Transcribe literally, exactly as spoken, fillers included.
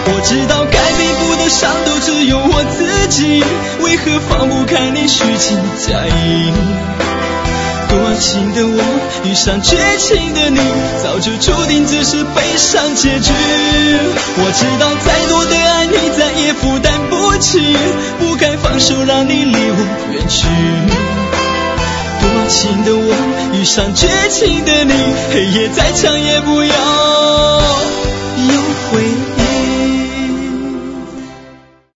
我知道该弥补的伤都只有我自己，为何放不开你虚情假意？多情的我遇上绝情的你，早就注定只是悲伤结局。我知道再多的爱你再也负担不起，不该放手让你离我远去。多情的我遇上绝情的你，黑夜再长也不要有悔。